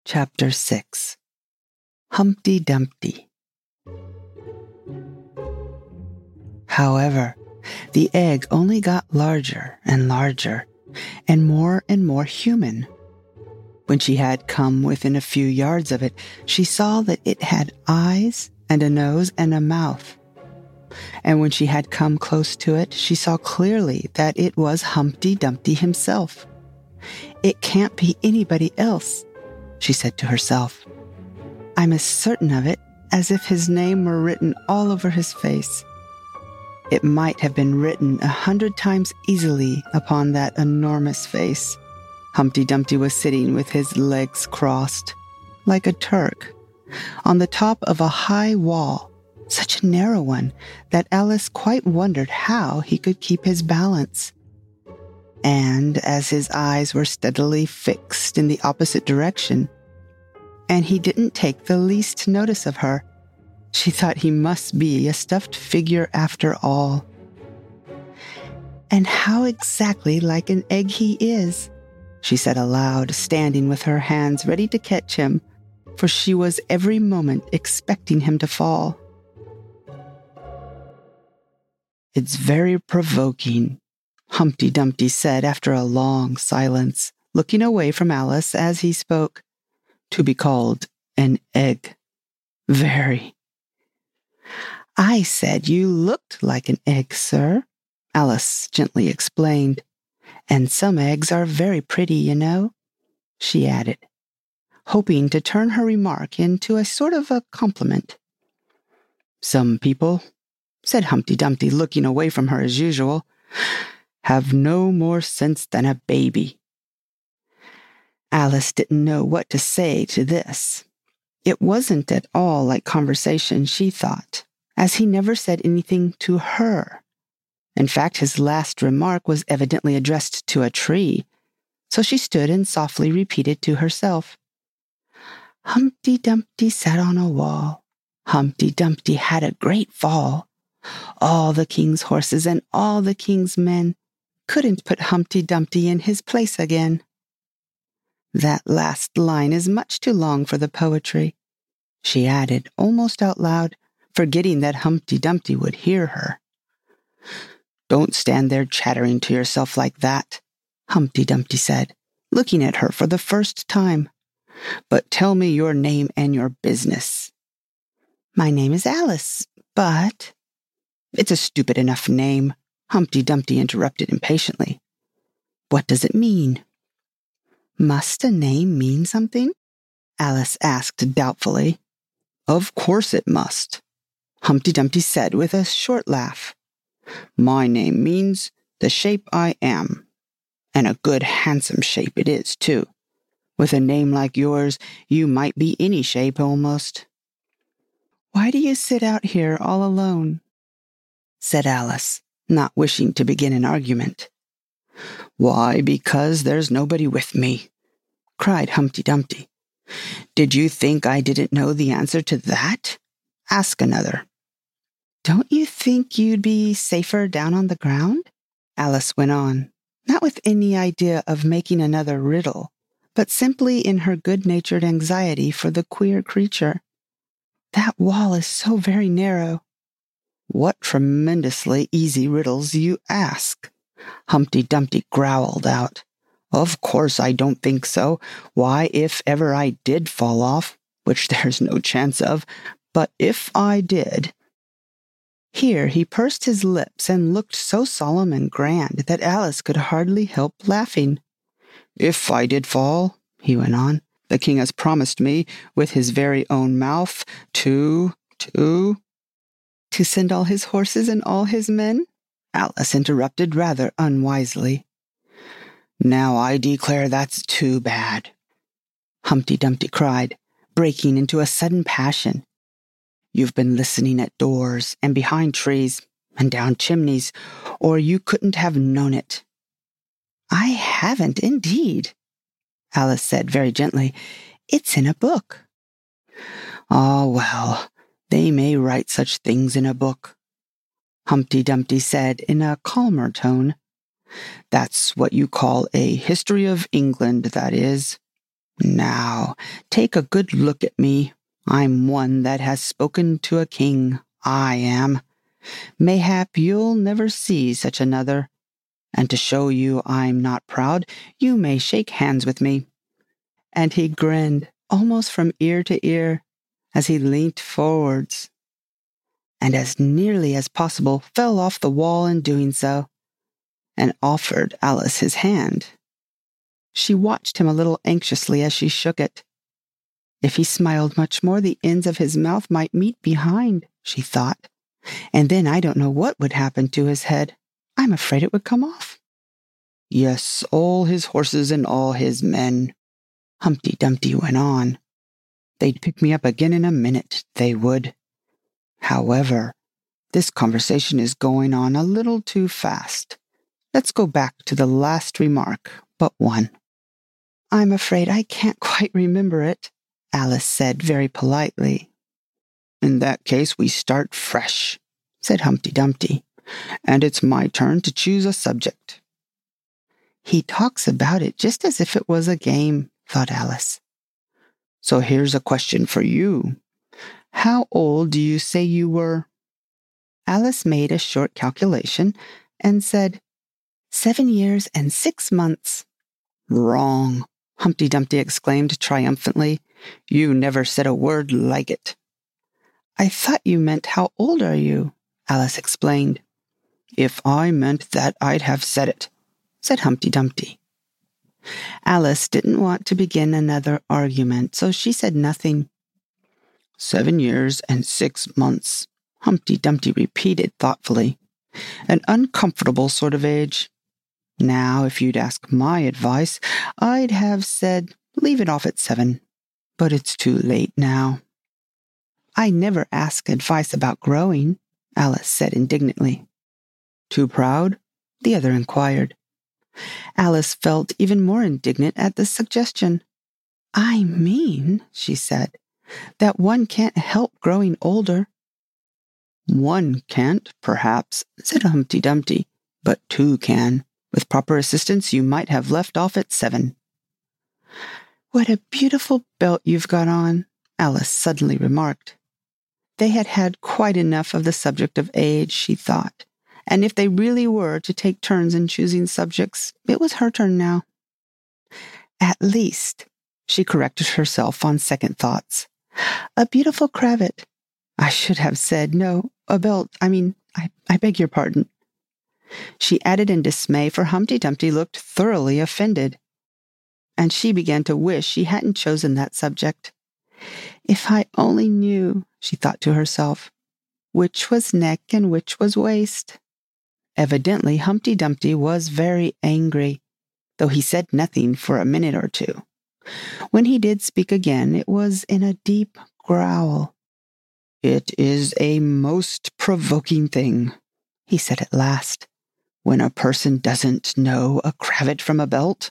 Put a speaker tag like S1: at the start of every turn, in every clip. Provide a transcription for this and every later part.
S1: Chapter 6 Humpty Dumpty. However, the egg only got larger and larger, and more human. When she had come within a few yards of it, she saw that it had eyes and a nose and a mouth. And when she had come close to it, she saw clearly that it was Humpty Dumpty himself. "It can't be anybody else," she said to herself. "I'm as certain of it as if his name were written all over his face." It might have been written 100 times easily upon that enormous face. Humpty Dumpty was sitting with his legs crossed, like a Turk, on the top of a high wall, such a narrow one that Alice quite wondered how he could keep his balance. And as his eyes were steadily fixed in the opposite direction, and he didn't take the least notice of her, she thought he must be a stuffed figure after all. "And how exactly like an egg he is," she said aloud, standing with her hands ready to catch him, for she was every moment expecting him to fall. "It's very provoking," Humpty Dumpty said after a long silence, looking away from Alice as he spoke, "to be called an egg. Very." "I said you looked like an egg, sir," Alice gently explained. "And some eggs are very pretty, you know," she added, hoping to turn her remark into a sort of a compliment. "Some people," said Humpty Dumpty, looking away from her as usual, "have no more sense than a baby." Alice didn't know what to say to this. It wasn't at all like conversation, she thought, as he never said anything to her. In fact, his last remark was evidently addressed to a tree, so she stood and softly repeated to herself, "Humpty Dumpty sat on a wall. Humpty Dumpty had a great fall. All the king's horses and all the king's men couldn't put Humpty Dumpty in his place again." "That last line is much too long for the poetry," she added, almost out loud, forgetting that Humpty Dumpty would hear her. "Don't stand there chattering to yourself like that," Humpty Dumpty said, looking at her for the first time. "But tell me your name and your business." "My name is Alice, but—" "It's a stupid enough name," Humpty Dumpty interrupted impatiently. "What does it mean?" "Must a name mean something?" Alice asked doubtfully. "Of course it must," Humpty Dumpty said with a short laugh. "My name means the shape I am, and a good handsome shape it is, too. With a name like yours, you might be any shape almost." "Why do you sit out here all alone?" said Alice, not wishing to begin an argument. "Why, because there's nobody with me," cried Humpty Dumpty. "Did you think I didn't know the answer to that? Ask another." "Don't you think you'd be safer down on the ground?" Alice went on, not with any idea of making another riddle, but simply in her good-natured anxiety for the queer creature. "That wall is so very narrow." "What tremendously easy riddles you ask," Humpty Dumpty growled out. "Of course I don't think so. Why, if ever I did fall off, which there's no chance of, but if I did—" Here he pursed his lips and looked so solemn and grand that Alice could hardly help laughing. "If I did fall," he went on, "the king has promised me, with his very own mouth, to send all his horses and all his men," Alice interrupted rather unwisely. "Now I declare that's too bad," Humpty Dumpty cried, breaking into a sudden passion. "You've been listening at doors and behind trees and down chimneys, or you couldn't have known it." "I haven't, indeed," Alice said very gently. "It's in a book." "Ah, well, they may write such things in a book," Humpty Dumpty said in a calmer tone. "That's what you call a history of England, that is. Now, Take a good look at me. I'm one that has spoken to a king. I am. Mayhap you'll never see such another. And to show you I'm not proud, you may shake hands with me." And he grinned almost from ear to ear as he leant forwards, and as nearly as possible fell off the wall in doing so, and offered Alice his hand. She watched him a little anxiously as she shook it. If he smiled much more, the ends of his mouth might meet behind, she thought, and then I don't know what would happen to his head. I'm afraid it would come off. "Yes, all his horses and all his men," Humpty Dumpty went on. "They'd pick me up again in a minute, they would. However, this conversation is going on a little too fast. Let's go back to the last remark, but one." "I'm afraid I can't quite remember it," Alice said very politely. "In that case, we start fresh," said Humpty Dumpty, "and it's my turn to choose a subject." "He talks about it just as if it was a game," thought Alice. "So here's a question for you. How old do you say you were?" Alice made a short calculation and said, 7 years and 6 months. "Wrong," Humpty Dumpty exclaimed triumphantly. "You never said a word like it." "I thought you meant how old are you?" Alice explained. "If I meant that, I'd have said it," said Humpty Dumpty. Alice didn't want to begin another argument, so she said nothing. 7 years and 6 months, Humpty Dumpty repeated thoughtfully. "An uncomfortable sort of age. Now, if you'd ask my advice, I'd have said leave it off at 7. But it's too late now." "I never ask advice about growing," Alice said indignantly. "Too proud?" the other inquired. Alice felt even more indignant at the suggestion. "I mean," she said, "that one can't help growing older." "One can't, perhaps," said Humpty Dumpty, "but two can. With proper assistance, you might have left off at 7. "What a beautiful belt you've got on," Alice suddenly remarked. They had had quite enough of the subject of age, she thought, and if they really were to take turns in choosing subjects, it was her turn now. "At least," she corrected herself on second thoughts, "a beautiful cravat. I should have said, no, a belt. I beg your pardon." She added in dismay, for Humpty Dumpty looked thoroughly offended, and she began to wish she hadn't chosen that subject. If I only knew, she thought to herself, which was neck and which was waist. Evidently Humpty Dumpty was very angry, though he said nothing for a minute or two. When he did speak again, it was in a deep growl. "It is a most provoking thing," he said at last, "when a person doesn't know a cravat from a belt."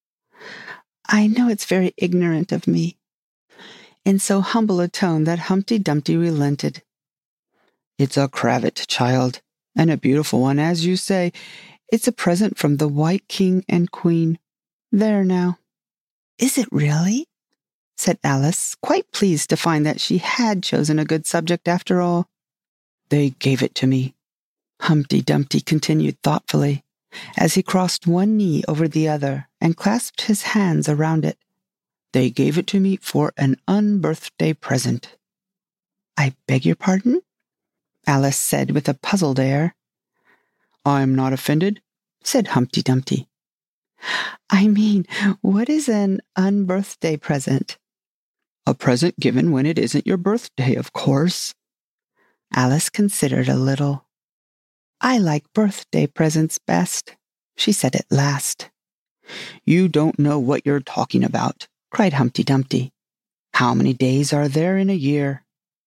S1: "I know it's very ignorant of me," in so humble a tone that Humpty Dumpty relented. "It's a cravat, child, and a beautiful one, as you say. It's a present from the White King and Queen. There now." "Is it really?" said Alice, quite pleased to find that she had chosen a good subject after all. "They gave it to me," Humpty Dumpty continued thoughtfully, as he crossed one knee over the other and clasped his hands around it. "They gave it to me for an unbirthday present." "I beg your pardon?" Alice said with a puzzled air. "I'm not offended," said Humpty Dumpty. "I mean, what is an unbirthday present?" "A present given when it isn't your birthday, of course." Alice considered a little. "I like birthday presents best," she said at last. "You don't know what you're talking about," cried Humpty Dumpty. "How many days are there in a year?"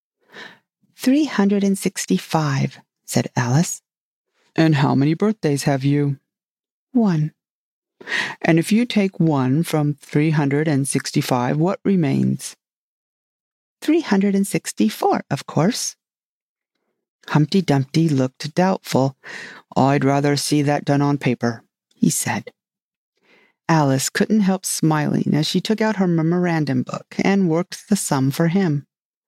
S1: 365, said Alice. "And how many birthdays have you?" 1. "And if you take 1 from 365, what remains?" 364, of course. Humpty Dumpty looked doubtful. "I'd rather see that done on paper," he said. Alice couldn't help smiling as she took out her memorandum book and worked the sum for him.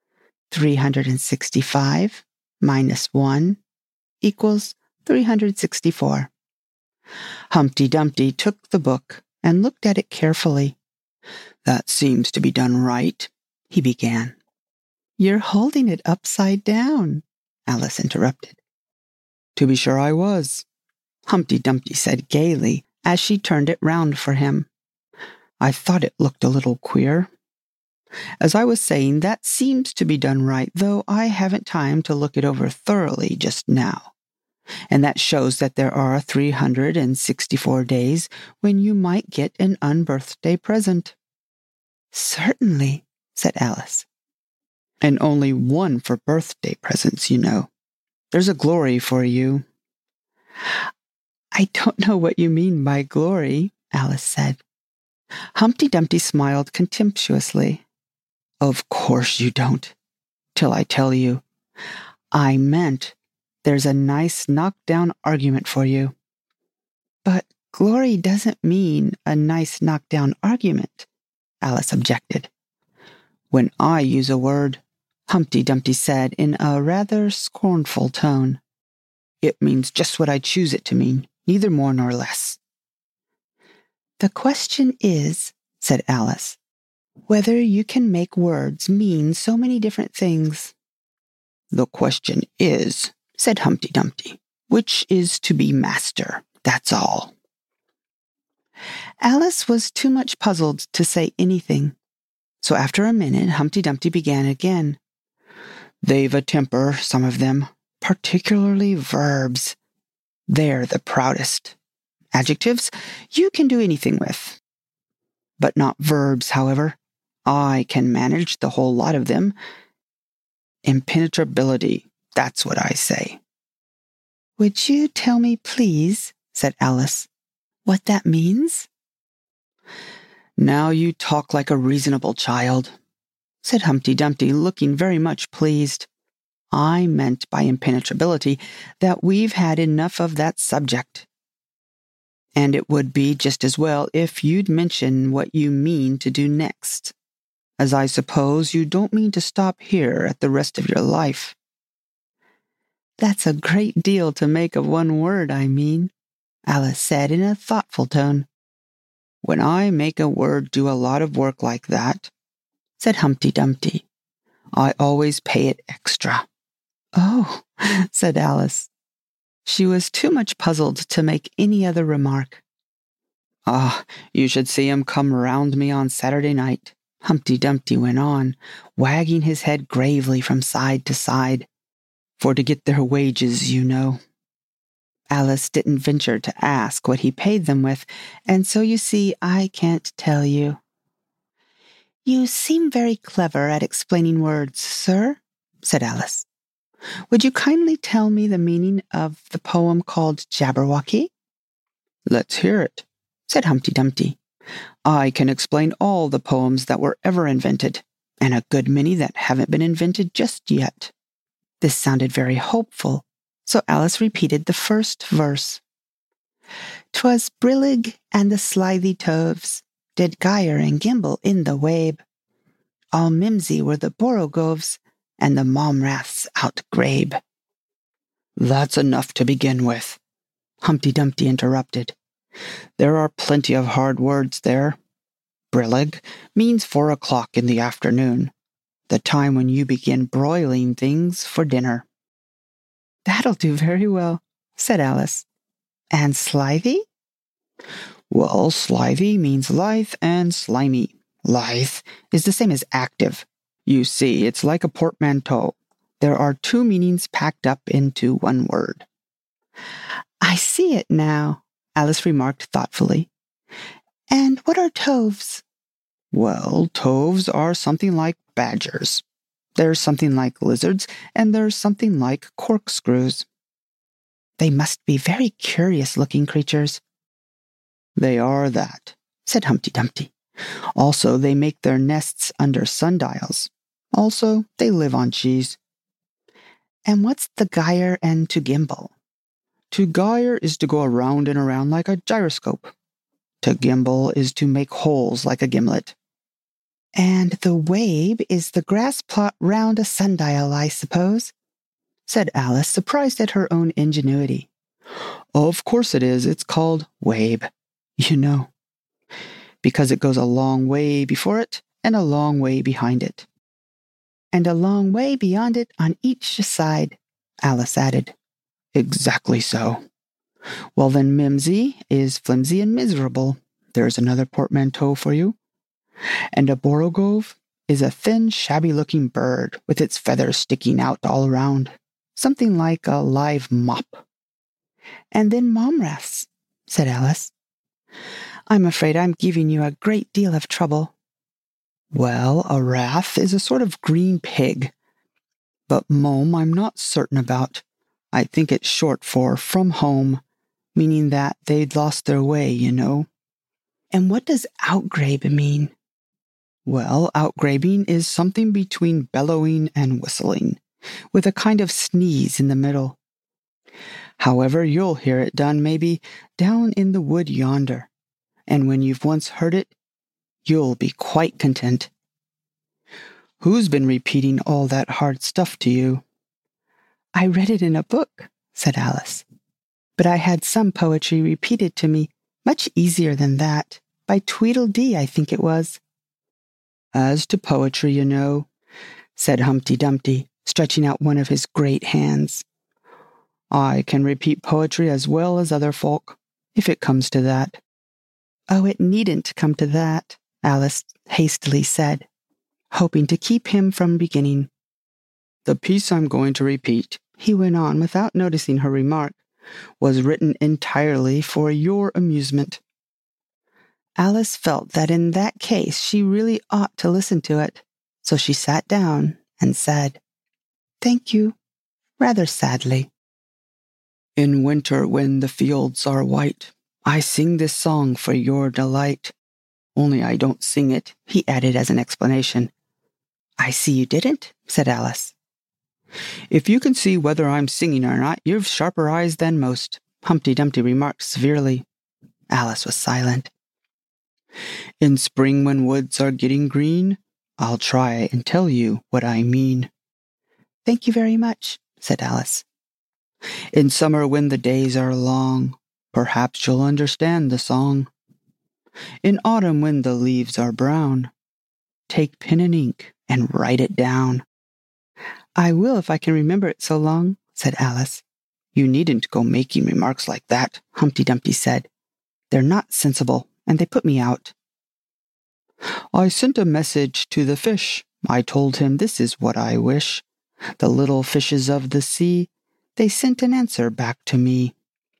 S1: 365 minus 1 equals 364. Humpty Dumpty took the book and looked at it carefully. "That seems to be done right," he began. "You're holding it upside down," Alice interrupted. "To be sure I was," Humpty Dumpty said gaily as she turned it round for him. "I thought it looked a little queer. As I was saying, that seems to be done right, though I haven't time to look it over thoroughly just now. And that shows that there are 364 days when you might get an unbirthday present." "Certainly," said Alice. "And only one for birthday presents, you know. There's a glory for you." "I don't know what you mean by glory," Alice said. Humpty Dumpty smiled contemptuously. "Of course you don't, till I tell you. I meant there's a nice knockdown argument for you." "But glory doesn't mean a nice knockdown argument," Alice objected. "When I use a word," Humpty Dumpty said in a rather scornful tone, "it means just what I choose it to mean, neither more nor less." "The question is," said Alice, "whether you can make words mean so many different things." "The question is," said Humpty Dumpty, "which is to be master, that's all." Alice was too much puzzled to say anything, so after a minute Humpty Dumpty began again. "They've a temper, some of them, particularly verbs. They're the proudest. Adjectives you can do anything with. But not verbs, however. I can manage the whole lot of them. Impenetrability, that's what I say." "Would you tell me, please," said Alice, "what that means?" "Now you talk like a reasonable child," said Humpty Dumpty, looking very much pleased. "I meant by impenetrability that we've had enough of that subject. And it would be just as well if you'd mention what you mean to do next, as I suppose you don't mean to stop here at the rest of your life." "That's a great deal to make of one word, I mean," Alice said in a thoughtful tone. "When I make a word do a lot of work like that," said Humpty Dumpty, "I always pay it extra." "Oh," said Alice. She was too much puzzled to make any other remark. "Ah, you should see 'em come round me on Saturday night," Humpty Dumpty went on, wagging his head gravely from side to side. "For to get their wages, you know." Alice didn't venture to ask what he paid them with, and so you see I can't tell you. "You seem very clever at explaining words, sir," said Alice. "Would you kindly tell me the meaning of the poem called Jabberwocky?" "Let's hear it," said Humpty Dumpty. "I can explain all the poems that were ever invented, and a good many that haven't been invented just yet." This sounded very hopeful, so Alice repeated the first verse. "'Twas Brillig and the slithy toves did gyre and gimble in the wabe. All mimsy were the borogoves, and the momraths outgrabe." "That's enough to begin with," Humpty Dumpty interrupted. "There are plenty of hard words there. Brillig means 4 o'clock in the afternoon, the time when you begin broiling things for dinner." "That'll do very well," said Alice. "And slithy?" "Well, slithy means lithe and slimy. Lithe is the same as active. You see, it's like a portmanteau. There are 2 meanings packed up into one word." "I see it now," Alice remarked thoughtfully. "And what are toves?" "Well, toves are something like badgers. There's something like lizards, and there's something like corkscrews." "They must be very curious-looking creatures." "They are that," said Humpty Dumpty. "Also, they make their nests under sundials. Also, they live on cheese." "And what's the gyre and to gimble?" "To gyre is to go around and around like a gyroscope. To gimble is to make holes like a gimlet. And the wabe is the grass plot round a sundial, I suppose, said Alice, surprised at her own ingenuity. Of course it is. It's called wabe, you know, because it goes a long way before it and a long way behind it. And a long way beyond it on each side, Alice added. Exactly so. Well then, Mimsy is flimsy and miserable. There's another portmanteau for you. And a borogoves is a thin, shabby-looking bird with its feathers sticking out all around, something like a live mop. And then momraths, said Alice. I'm afraid I'm giving you a great deal of trouble. Well, a rath is a sort of green pig, but mome I'm not certain about. I think it's short for from home, meaning that they'd lost their way, you know. And what does outgrabe mean? Well, outgrabing is something between bellowing and whistling, with a kind of sneeze in the middle. However, you'll hear it done maybe down in the wood yonder, and when you've once heard it, you'll be quite content. Who's been repeating all that hard stuff to you? I read it in a book, said Alice. But I had some poetry repeated to me, much easier than that, by Tweedledee, I think it was. As to poetry, you know, said Humpty Dumpty, stretching out one of his great hands, I can repeat poetry as well as other folk, if it comes to that. Oh, it needn't come to that, Alice hastily said, hoping to keep him from beginning. The piece I'm going to repeat, he went on without noticing her remark, was written entirely for your amusement. Alice felt that in that case she really ought to listen to it, so she sat down and said, Thank you, rather sadly. In winter when the fields are white, I sing this song for your delight. Only I don't sing it, he added as an explanation. I see you didn't, said Alice. If you can see whether I'm singing or not, you've sharper eyes than most, Humpty Dumpty remarked severely. Alice was silent. In spring when woods are getting green, I'll try and tell you what I mean. Thank you very much, said Alice. In summer when the days are long, perhaps you'll understand the song. In autumn when the leaves are brown, take pen and ink and write it down. I will if I can remember it so long, said Alice. You needn't go making remarks like that, Humpty Dumpty said. They're not sensible, and they put me out. I sent a message to the fish. I told him this is what I wish. The little fishes of the sea, they sent an answer back to me.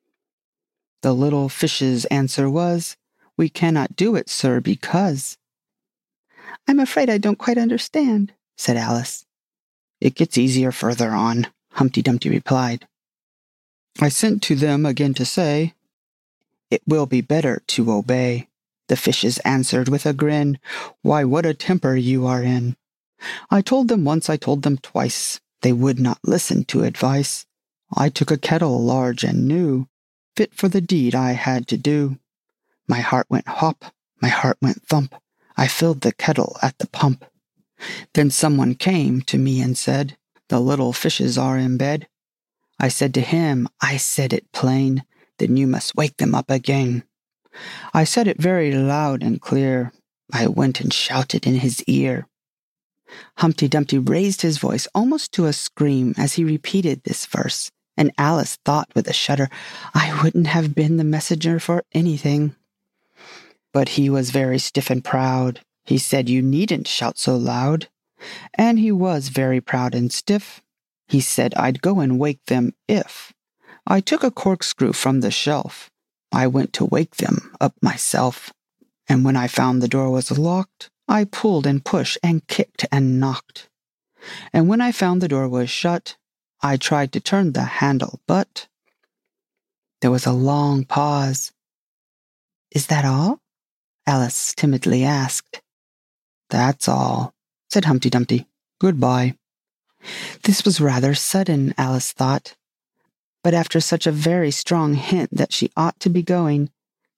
S1: The little fish's answer was, We cannot do it, sir, because. I'm afraid I don't quite understand, said Alice. It gets easier further on, Humpty Dumpty replied. I sent to them again to say, It will be better to obey. The fishes answered with a grin, Why, what a temper you are in. I told them once, I told them twice, they would not listen to advice. I took a kettle large and new, fit for the deed I had to do. My heart went hop, my heart went thump, I filled the kettle at the pump. Then someone came to me and said, The little fishes are in bed. I said to him, I said it plain, Then you must wake them up again. I said it very loud and clear, I went and shouted in his ear. Humpty Dumpty raised his voice almost to a scream as he repeated this verse, and Alice thought with a shudder, I wouldn't have been the messenger for anything. But he was very stiff and proud. He said, You needn't shout so loud. And he was very proud and stiff. He said I'd go and wake them if I took a corkscrew from the shelf. I went to wake them up myself. And when I found the door was locked, I pulled and pushed and kicked and knocked. And when I found the door was shut, I tried to turn the handle, but there was a long pause. Is that all? Alice timidly asked. That's all, said Humpty Dumpty. Goodbye. This was rather sudden, Alice thought. But after such a very strong hint that she ought to be going,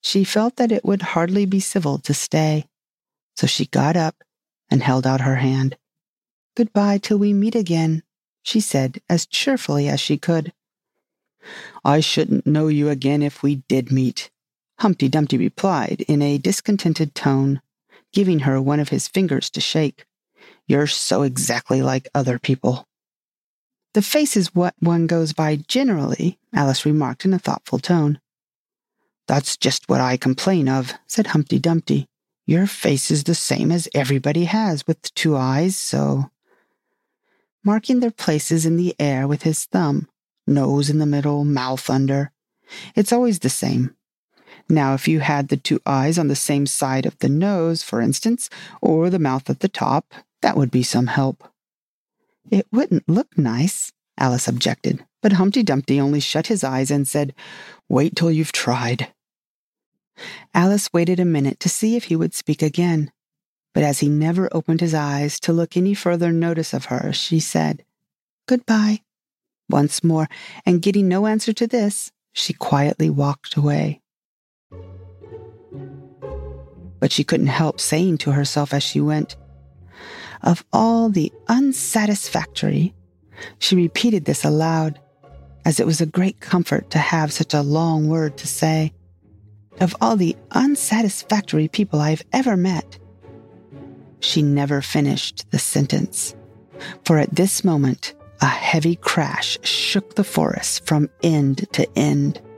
S1: She felt that it would hardly be civil to stay, so she got up and held out her hand. "Goodbye till we meet again," she said as cheerfully as she could. "I shouldn't know you again if we did meet," Humpty Dumpty replied in a discontented tone, giving her one of his fingers to shake. "You're so exactly like other people." "The face is what one goes by generally," Alice remarked in a thoughtful tone. "That's just what I complain of," said Humpty Dumpty. "Your face is the same as everybody has, with 2 eyes, so—" Marking their places in the air with his thumb, nose in the middle, mouth under. "It's always the same. Now, if you had the 2 eyes on the same side of the nose, for instance, or the mouth at the top, that would be some help." "It wouldn't look nice," Alice objected, but Humpty Dumpty only shut his eyes and said, "Wait till you've tried." Alice waited a minute to see if he would speak again, but as he never opened his eyes to look any further notice of her, she said, "Goodbye," once more, and getting no answer to this, she quietly walked away. But she couldn't help saying to herself as she went, "Of all the unsatisfactory," she repeated this aloud, as it was a great comfort to have such a long word to say. "Of all the unsatisfactory people I've ever met." She never finished the sentence, for at this moment a heavy crash shook the forest from end to end.